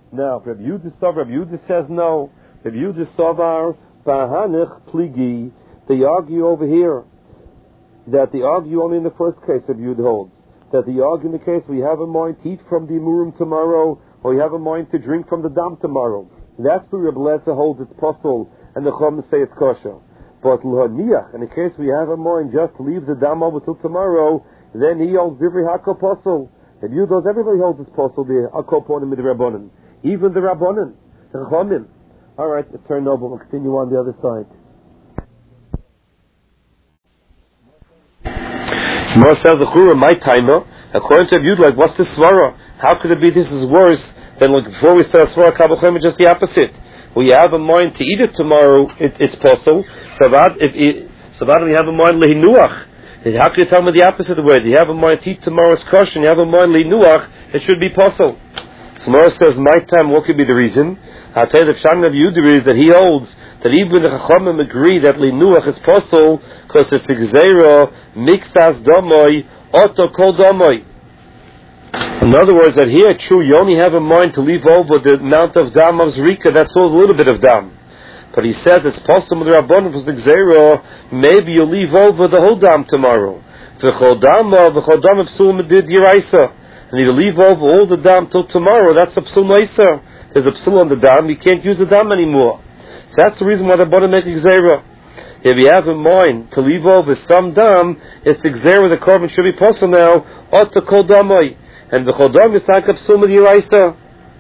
Now, Rabbi Yehuda says no. Rabbi Yehuda Savar Bahanich Pligi. They argue over here that they argue only in the first case. Rabbi Yehuda holds that they argue in the case we have a mind to eat from the Imurim tomorrow, or we have a mind to drink from the Dam tomorrow. That's where Rabbi Lezer holds it's possible, and the Chum say it's kosher. But l'haniach, in the case we have a mind just to leave the Dam over till tomorrow, then he holds every hakol possible. Rabbi Yehuda holds everybody holds it's possible. The hakol ponim with the Rabbanan. Even the Rabbanan, the Chachamim. All right, let's turn over. We'll continue on the other side. Gemara says, my timer, according to Rabbi Yehuda, like, what's the svara? How could it be this is worse than like before we said svara kabachem, just the opposite? We have a mind to eat it tomorrow, it's possible. So that we have a mind lehinuach. How can you tell me the opposite way? You have a mind to eat tomorrow's kosher, and you have a mind lehinuach, it should be possible. Gemara says, my time, what could be the reason? I'll tell you the Pshat of Yehuda is that he holds that even the Chachamim agree that Linuach is possible because it's Gzeira, Mixas Domoy, Oto Kol Domoy. In other words, that here, true, you only have a mind to leave over the amount of Dam of Zrika, that's all a little bit of Dam. But he says it's possible with the Rabbanim for the Gzeira, maybe you'll leave over the whole Dam tomorrow. V'chol Dam Psul Medid Yiraisa. And you leave over all the Dam till tomorrow, that's a Psul Noiser. There's a Psul on the Dam, you can't use the Dam anymore. So that's the reason why the Rabbanim make Gzeira. If you have in mind to leave over some Dam, it's Gzeira, the korban should be possible now, Oto Kol Damoi. And the Chol Dam is like a Psul Medid Yiraisa.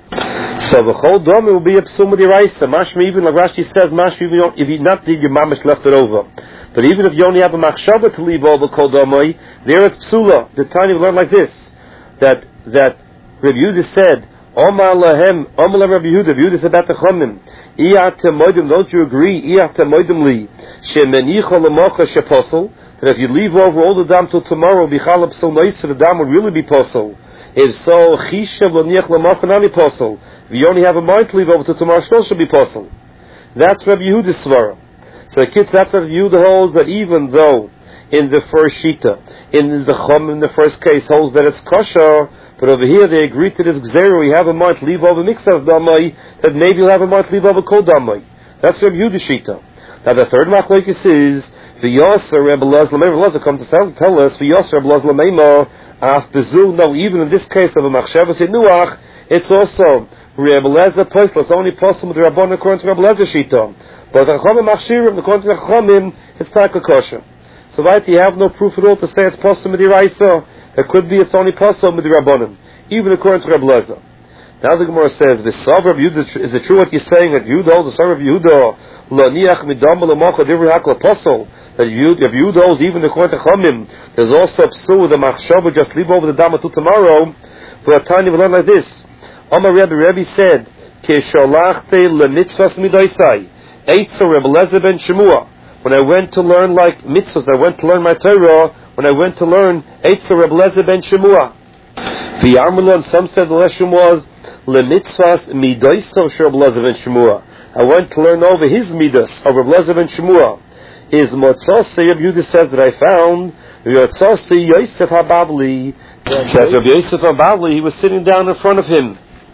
So the Chol Dam will be a Psul Medid Yiraisa. Mashma even, like Rashi says, Mashma even, if you not did, your mamish left it over. But even if you only have a machshava to leave over Kol Damoi, there it's Psula. The time you learn like this. That Rabbi Yehuda said, Omar lahem, Omar Rabbi Yehuda, Rabbi Yehuda said about the Chomim, Iyat Moedim, don't you agree? Iyat Moedim li, Shemenicha lemocha sheposel, that if you leave over all the Dam till tomorrow, Bichalab Psul Noisa, the Dam would really be posel. If so, Chishav leniach lemocha nani posel. If you only have a mind to leave over till tomorrow, still should be posel. That's Rabbi Yehuda's svara. So kids, that's what Rabbi Yehuda holds, that even though in the first shita, in the Chum in the first case holds that it's kosher, but over here they agree to this gzeira. We have a mind to leave over mixas damai, that maybe you'll have a mind to leave over kol damai. That's Rabbi Yehuda shita. Now the third machlokes is v'yasser Rebbe Lezer. Rebbe Lezer comes to tell us v'yasser Rebbe Lezer lemeima af bezul. No, even in this case of a machshava senuach, it's also Rebbe Lezer posel. It's only possible with the Rabbanan according to Rebbe Lezer shita. But the Chachamim machshirim according to the Chachamim, it's taka kosher. So right, you have no proof at all to say it's possible with the Raisa. There could be it's only possible with the Rabbanim, even according to Rebbe Lezer. Now the Gemara says, "V'sav Rabbi Yehuda, is it true what you're saying that Yehuda, the son of Yehuda, laniach midam l'mocha divrei hakol apostle, that Yehuda holds even according to Chachamim, there's also a psul with a machshava just leave over the dam until tomorrow." For a time, we learn like this. Amar Rebbe said, "Keshalachte lemitzvas midaisai, eitzer Rebbe Lezer ben Shemua." When I went to learn like mitzvahs, I went to learn my Torah. When I went to learn Eitzer Reb Lezer ben Shemua. The Yarmalon, some said the lesson was lemitzvahs midaiso Reb Lezer ben Shemua. I went to learn over his midas of Reb Lezer ben Shemua. His motzosei, Rabbi Yehuda says that I found motzosei Yosef Hababli. That Rabbi Yosef Hababli, he was sitting down in front of him.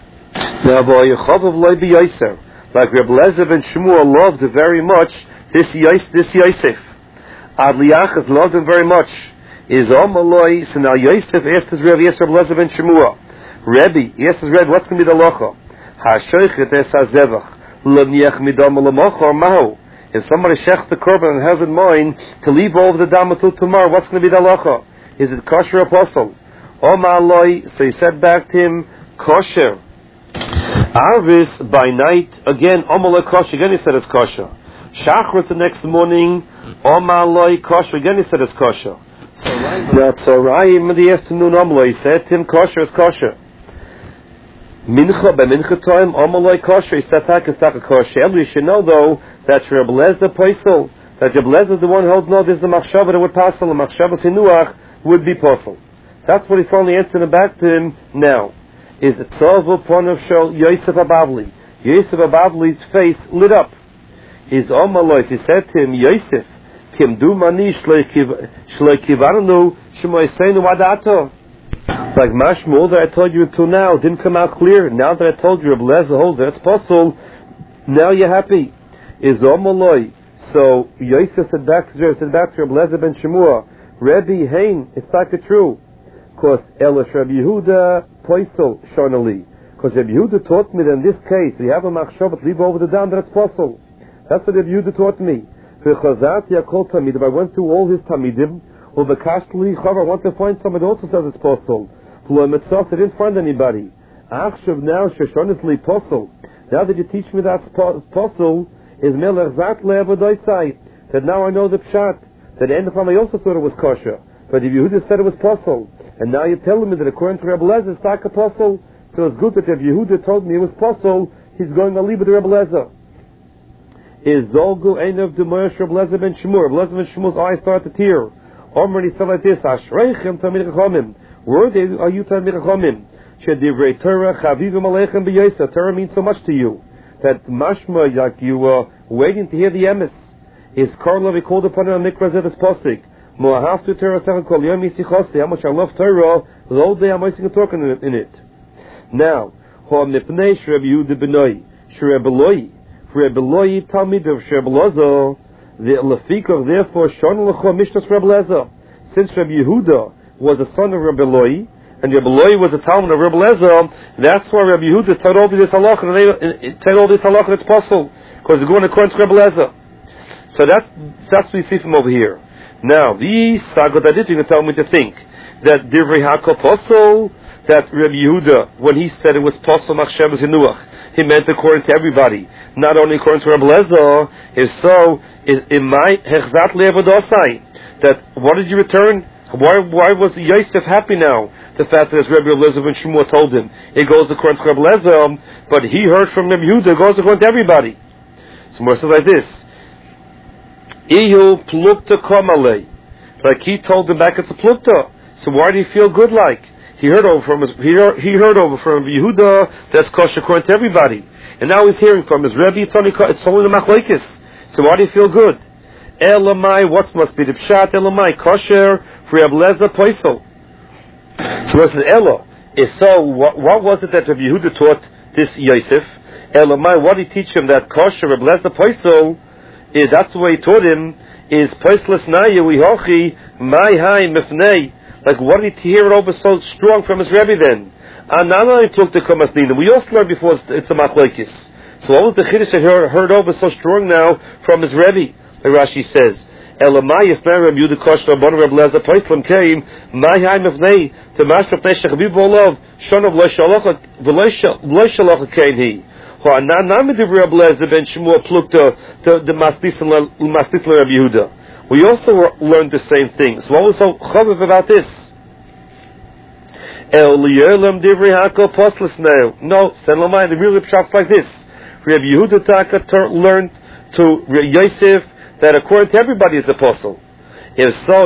Now, v'ayachavav loy b'Yosef, like Reb Lezer ben Shemua loved very much. This Yosef, Adliachas loved him very much. Is Omaloi, so now Yosef asked his Rebbe, yes, Reb Lezer ben Shemua. Rebbe, he asked his Rebbe, what's going to be the locha? HaShoichet es HaZevach, L'niach midam l'mocha or mahu. If somebody shechs the korban and has in mind to leave over the dam until tomorrow, what's going to be the locha? Is it kosher or posel? Omaloi, so he said back to him, kosher. Arvis, by night, again, Omaloi kosher, again he said it's kosher. Shachris the next morning, Omaloi kosher. Again he said it's kosher. Now Tzorayim in the afternoon, Omaloi, he said to him, kosher is kosher. Mincha, by mincha time, Omaloi kosher. He said, tak is kosher. You should know though, that Rebbe Lezer posel, that Rebbe Lezer is the one who holds no, there's a machshava that would passel, a machshava sinuach would be posel. So that's what he finally answered back to him now. Is it Tzov upon of Shol Yosef Abavli. Yosef Ababli's face lit up. His Omalois, he said to him, Yosef, Kim du mani shloi kivarnu shmoiseinu wadato. like mashmul that I told you until now didn't come out clear. Now that I told you Reb Lezer holds that it's possible, now you're happy. Is Omaloi. So Yosef said back to Reb Lezer ben Shemua, Rebbe Hain, it's not true. Because Elish Rabbi Yehuda Poisel Shonali. Because Rabbi Yehuda taught me that in this case, we have a machshavat, leave over the dam, that's possible. That's what Rabbi Yehuda taught me. If I went through all his Tamidim, I want to find someone who also says it's possible. I didn't find anybody. Now that you teach me that's possible, is that now I know the pshat. That end of I also thought it was kosher. But if Yehuda said it was possible, and now you're telling me that according to Rebbe Lezer, it's not possible, so it's good that if Yehuda told me it was possible, he's going to leave it to Rebbe Lezer. Is Zolgu ein of Demoyesh Rebbe Lezer ben Shemur? Rebbe Lezer ben Shemur's eyes start to tear. Omer, he said like this, Ashreichem Talmid Chachamim. Worthy are you Talmid Chachamim? Shedivrei Torah Chavivim Aleichem b'Yosef. Torah means so much to you that mashma, like you were waiting to hear the emes. Is Karla, we called upon him on Mikra Zedas Posik. Mo'ahavtu Torah Sechem Kol Yom Yisichosti. How much I love Torah, the whole day I'm wasting a talking in it. Now, Ho Mipnei Shreb Yehuda B'noi. Shreb Eloi. Shreb Eloi Talmid of Shreb Lozo. The Lefikov, therefore, Shon Lecho Mishnas Reb Lezer. Since Reb Yehuda was a son of Reb Eloi, and Reb Eloi was a Talmud of Reb Lezer, that's why Reb Yehuda told over this halach, and told over this halach, and it's possible, because they're going according to Reb Lezer. So that's what we see from over here. Now, these sagot aditting tell me to think that Divrei Hakol Posel, that Reb Yehuda, when he said it was Posel Machshavas Yinuach, he meant according to everybody, not only according to Reb Lezer. If so, is in my Hechzat Le'avodosai, that what did you return? Why was Yosef happy now? The fact that as Reb Lezer ben Shemua told him, it goes according to Reb Lezer, but he heard from Reb Yehuda, it goes according to everybody. So more says like this. Iyu plukta komale. Like he told him back it's a plukta. So why did he feel good like? He heard over from Yehuda that's kosher according to everybody. And now he's hearing from his Rebbe, it's only the machlekes. So why do you feel good? Elamai, what must be the pshat? Elamai, kosher for Reb Lezer poisel. So versus Elo. So what was it that Reb Yehuda taught this Yosef? Elamai, what did he teach him that kosher Reb Lezer poisel? That's the way he taught him, is poistless naya wihochi my high mifnei. Like what did he hear it over so strong from his Rebbe then? And not only took the Kamasnina, we also learned before it's a machlekes. So what was the chiddush that heard over so strong now from his Rebbe? Like Rashi says, Elamai Yisnei Reb Yehuda Kosher Rabban Reb Lezer Poislam came my high mifnei to mashmaf nei shechavib v'olav shonov lo shalocha kain he. The we also learned the same thing. So what was so chaviv about this? No, the real pshat's like this. Reb Yehuda Taka learned to Yosef that according to everybody is apostle. If so,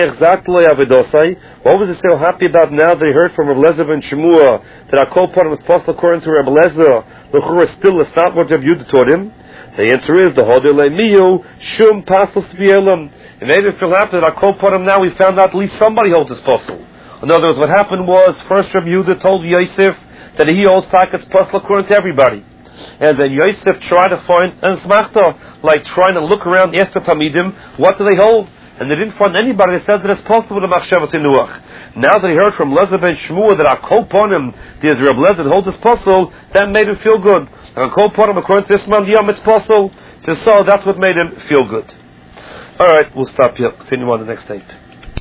what was he so happy about now that he heard from Reb Lezer ben Shemua that our Kol was apostle according to Reb Lezer? Still, it's not what Reb Yehuda taught him. The answer is the Hodel Miyu Shum Pasal Spielam. It made him feel happy that our Kol now we found out at least somebody holds his apostle. In other words, what happened was first Reb Yehuda told Yosef that he holds Takas apostle according to everybody. And then Yosef tried to find an smachta, like trying to look around, ask the Tamidim, what do they hold? And they didn't find anybody that said that it's possible to Machshavas Yinuach. Now that he heard from Lezer ben Shemua that Akoponim, there's Reb Lezer that holds his possible, that made him feel good. And Akoponim, according to Islam, it's possible. So that's what made him feel good. Alright, we'll stop here. Continue on the next tape.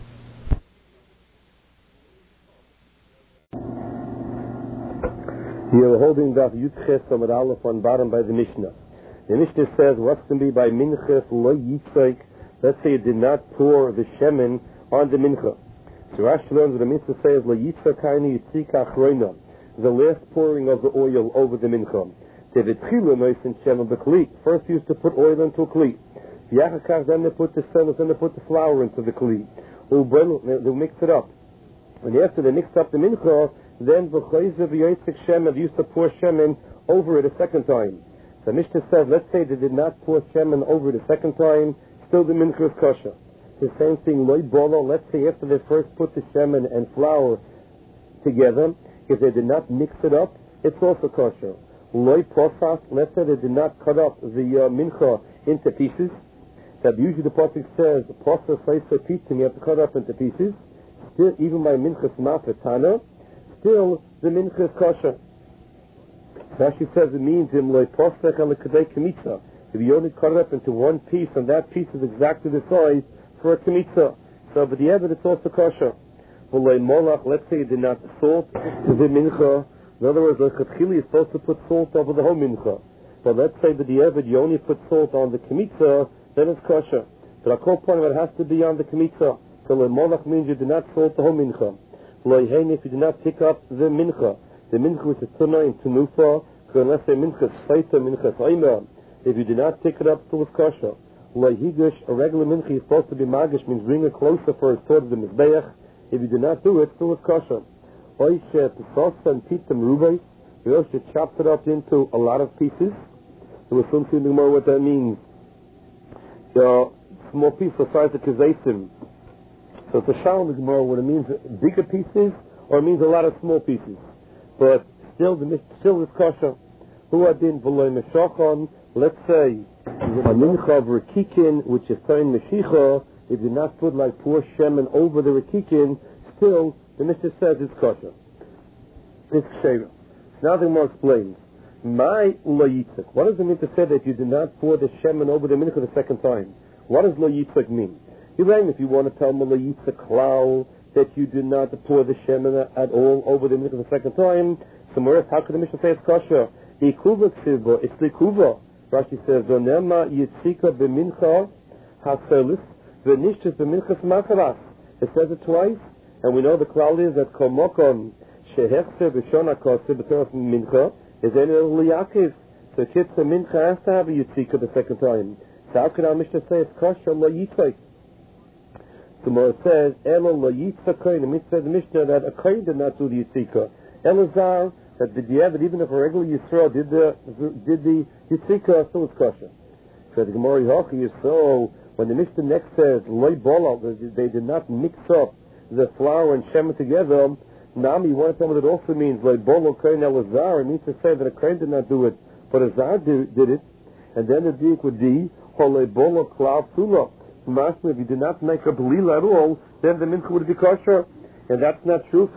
Here we're holding Daf Yudches Amud Aleph on bottom by the Mishnah. The Mishnah says, what's going to be by Minchas Lo Yitzoik? Let's say it did not pour the shemen on the mincha. So Rashi learns what the mitzvah says, La yitza kaini yitzik achroina, the last pouring of the oil over the mincha. Tevetchilu noisin shemen b'kli. First used to put oil into a kli. Yachakach, then they put the senos, then they put the flour into the kli. They'll mix it up. And after they mixed up the mincha, then v'chayzev yitzik shemen, they used to pour shemen over it a second time. So Mishnah says, let's say they did not pour shemen over it a second time, still the mincha is kosher. The same thing, loy bolo, let's say after they first put the shemen and flour together. If they did not mix it up, it's also kosher. Loi posas, let's say they did not cut up the mincha into pieces. That usually the pasuk says, posas leisa pitim, you have to cut up into pieces. Still, even by minchas mafetana, still the mincha is kosher. Rashi says it means in loi posach al kadei kemitza. If you only cut it up into one piece, and that piece is exactly the size for a kemitza. So, but the evidence it's also kosher. Molach, let's say you did not salt the mincha. In other words, the chatchili is supposed to put salt over the whole mincha. But let's say that the evid you only put salt on the kemitza, then it's kosher. But our core point of it has to be on the kemitza. So molach means you do not salt the whole mincha. If you do not pick up the mincha which is tuna and tenufa, unless say mincha is feita, mincha is oima, if you do not pick it up, still it's kosher. Higish, a regular mincha is supposed to be magish, means bring it closer for it's toward the mizbeach. If you do not do it, still it's kosher. Oishe, Pesasa and Pitam Rubai, we also chopped it up into a lot of pieces. There was something more what that means. Small piece the size of Kazaisim. So it's a shal in the Gemara when it means bigger pieces or it means a lot of small pieces. But still is kosher. Who adin v'loy meshachon, let's say, a mincha of rekikin, which is tayin meshicha, if you not put like pour shemen over the rekikin, still the Mishnah says it's kosher. It's ksheira. Now the Gemara explains. My lo yitzak. What does it mean to say that you do not pour the shemen over the mincha the second time? What does lo yitzak mean? If you want to tell me lo yitzak klal that you do not pour the shemen at all over the mincha the second time, somewhere else, how could the Mishnah say it's kosher? Ikuva ksiva, it's the kuva. Rashi says, "Zonema yitzika b'mincha haselis v'nishtis b'minchas makaras." It says it twice, and we know the klal is that kol mokom shehechse b'shona koseh b'teras mincha is any liyakiv. So kitzah mincha has to have a yitzika the second time. So how could our Mishnah say it's kosher lo yitzak? Tomorrow it says, "Elo lo yitzak kohen." It says the Mishnah that a kohen did not do the yitzika. Elazar, that the diavad, even if a regular Yisrael did the Yitzika, still it's kosher. So the Gemara Yochi is so, when the Mishnah next says, Loi Bola, they did not mix up the flour and Shem together, Nami, you want to tell me that also means, Loi Bola Kohen Elazar, it means to say that a Kohen did not do it, but Azar did it, and then the Dik would be, Loi Bola Klav Sula. If you did not make a Belila at all, then the Mincha would be kosher, and that's not true.